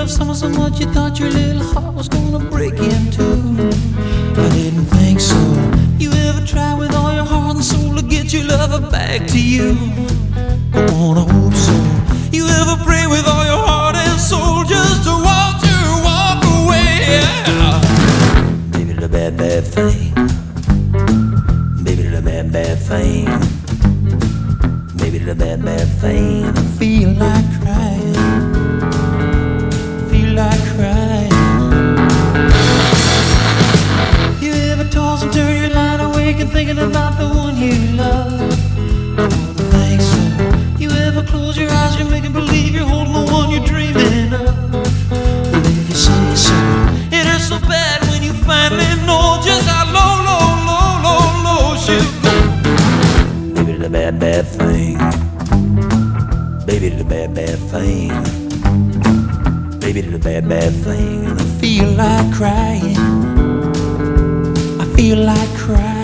love someone so much you thought your little heart was gonna break in two. I didn't think so. You ever try with all your heart and soul to get your lover back to you? I wanna hope so. You ever pray with all your heart and soul just to watch her walk away? Yeah. Baby, the bad, bad thing. Baby, the bad, bad thing. Baby, the bad, bad thing. I feel like crying. Feel like crying. You ever toss and turn your line awake and thinking about the one you love? I don't think so. You ever close your eyes, you're making believe you're holding the one you're dreaming of? Well, if you say so, it hurts so bad when you finally know just how low, low, low, low, low she'll go. Baby, the bad, bad thing. Baby, the bad, bad thing. Baby, the bad, bad thing. And I feel like crying. I feel like crying.